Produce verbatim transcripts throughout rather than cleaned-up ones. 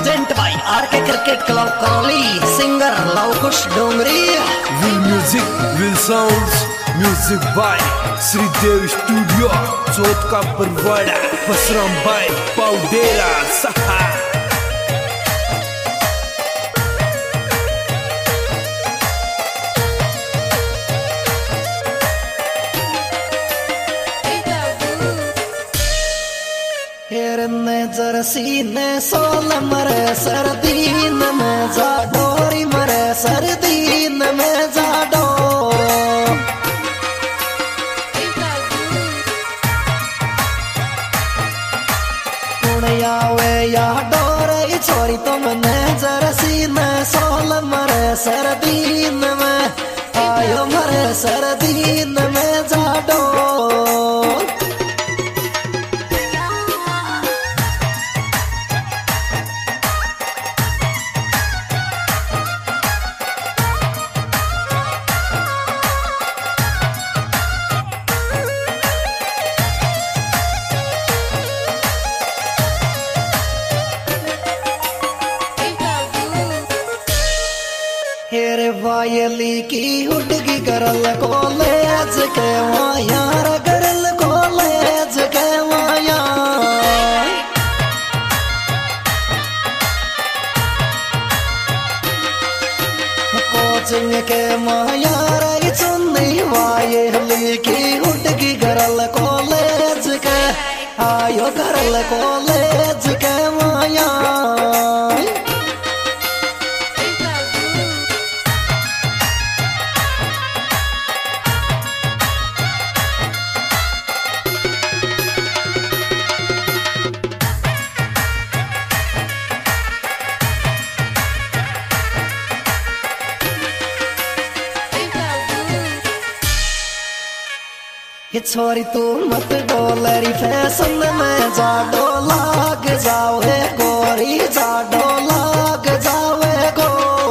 Present by R K cricket club Karauli, singer Lavkush Dongri. Will music will sounds, music by Shridev studio, Chauth ka Parwara, Basram bye पाउडेरा सहा। हेरने Jersey ने soul मरे सरदीन में जा डोरी मरे सरदीन में जा डोरो पुणिया वे या डोरे छोरी तुमने जरसी ने सोल मरे सरदीन में आयो मरे सरदीन में जा डोरो। हेरे वायली की हुडगी करल कॉलेज के वाया करल कॉलेज के वाया कोचिंग के माया रही चुन्नी वायली की हुडगी करल कॉलेज के आयो करल कॉलेज के माया। ये छोरी तू मत डोलरी फैशन में जा डोलाग जाओ है गोरी जा डोलाग जाओ है गो।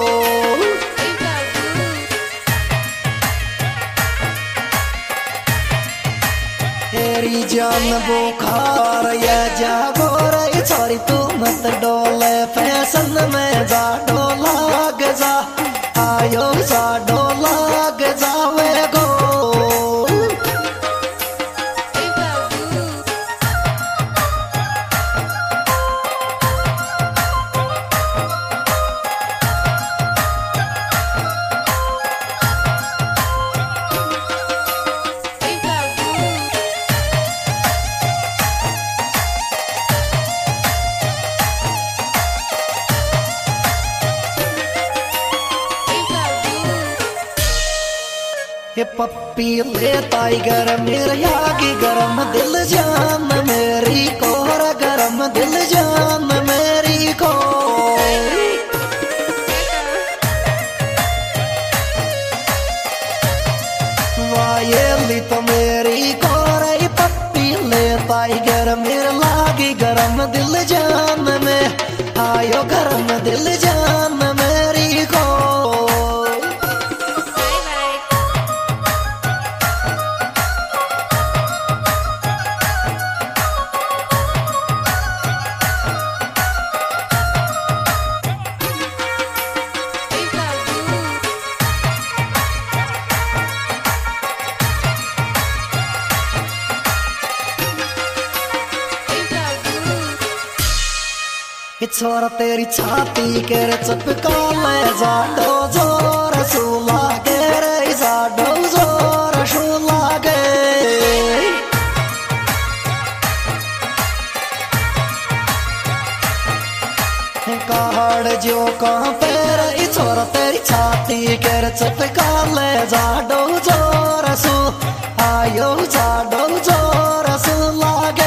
तेरी जान बुखार ये जा गोर ये छोरी तू मत डोले फैशन में जा डोलाग जा आयो जा डोलाग जाओ है गो। ये पप्पी ले टाइगर मेरे यागी गरम दिल जान मेरी को गरम दिल जान मेरी को। वायली तो मेरी को रही पप्पी ले टाइगर मेरे लागी गरम दिल जान में आयो गरम दिल जान मेरी को। छोरा तेरी छाती के चपका ले जाडो जोर सुला के रे जाडो जोर सुला के। काड़ जो कहाँ पैर छोरा तेरी छाती के चपका ले जाडो जोर सु आयो जाडो जोर सुला के।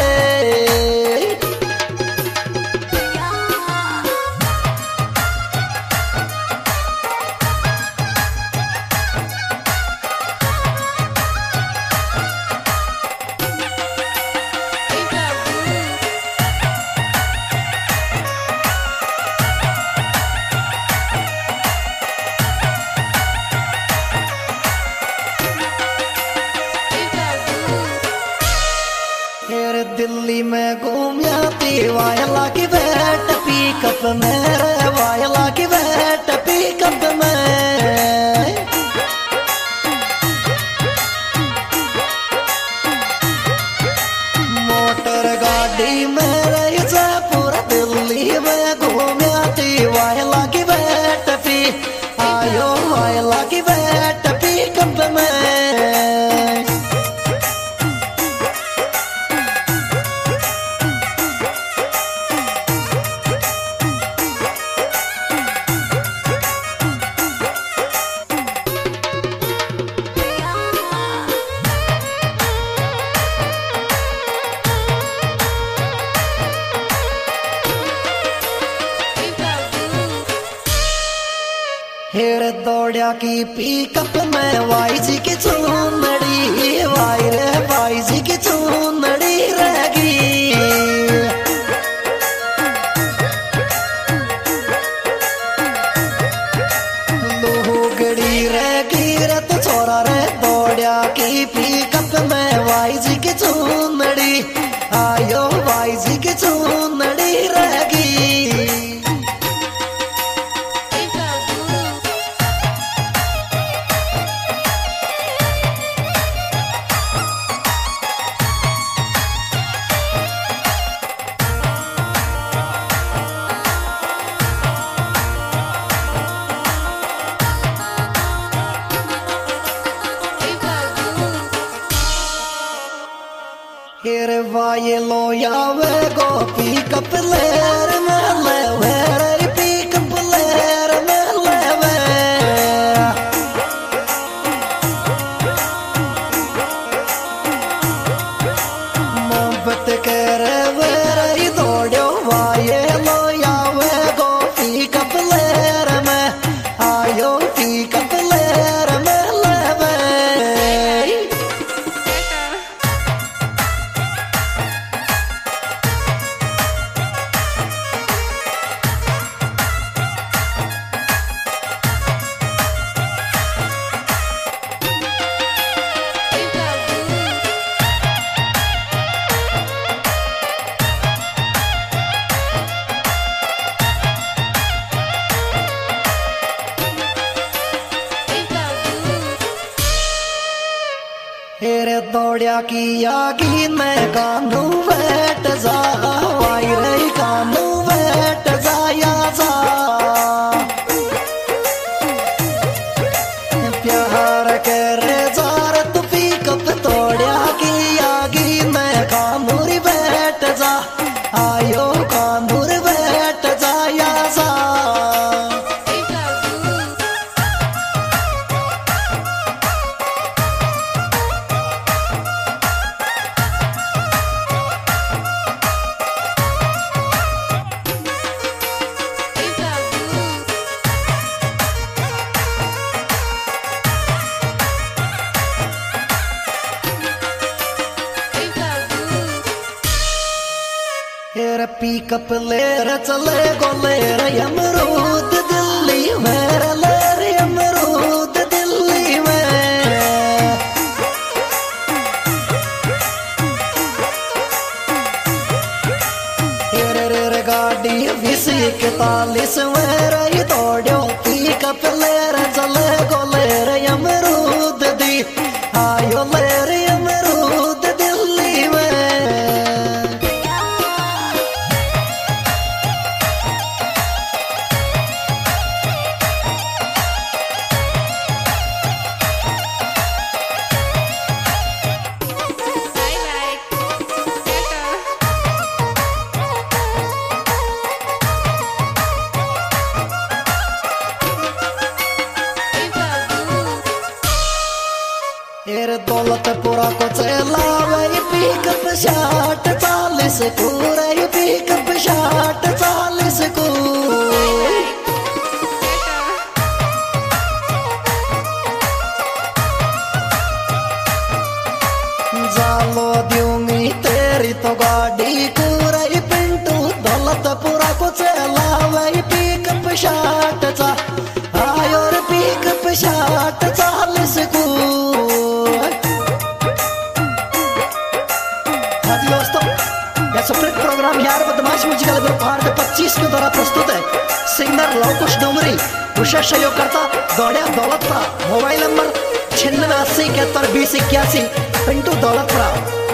दिल्ली में घूमिया वायला की बैठ पिकअप में हेर दौड़िया की पिकअप में वाई जी की चूनड़ी, वाई रे वाई जी की चूनड़ी रहेगी। लोहगड़ी रहेगी रे तो छोरा रे दौड़िया की पिकअप में वाई जी की चूनड़ी, आयो वाई जी की चूनड़ी रहेगी। हेरे वाये लो यावे गो पिकअप लेर में लेवे रे पिकअप लेर में लेवे। मोहब्बत करे वे रे दौड़ो वाये लो यावे गो पिकअप लेर में, आयो पिकअप लेर में लेवे। हेरे दौड़िया की आगी मैं कानू बैठ जा, वाई रे कानू बैठ जा या जा। प्यार करे जा रे तू पिकअप दौड़िया की आगी मैं कानूरी बैठ जा, आयो कानूर बैठ जा या जा। हेर पिकअप लेर चले गो लेर अमरूद दिल्ली में, लेर अमरूद दिल्ली में। हेर रेर गाड़ी बीस इकतालीस में रही दौड़ो पिकअप लेर चले गो लेर अमरूद दी, आयो लेर अमरूद दिल्ली में। हेर दौलतपुरा को चलावे पिकअप शाट चालीस को रे पिकअप शाट चालीस को। जालो दूंगी तेरी तो गाड़ी को रे पिंटू, दौलतपुरा को चलावे पिकअप शाट चा, आयो रे पिकअप शाट चालीस को। सेपरेट प्रोग्राम यार बदमाश म्यूजिकल ग्रुप हार्ड पच्चीस के द्वारा प्रस्तुत है। सिंगर लवकुश डोंगरी, विशेष सहयोगकर्ता दौड़िया दौलतपुरा। मोबाइल नंबर छिन्नवे अस्सी इकहत्तर बीस इक्यासी, पिंटू दौलतपुरा।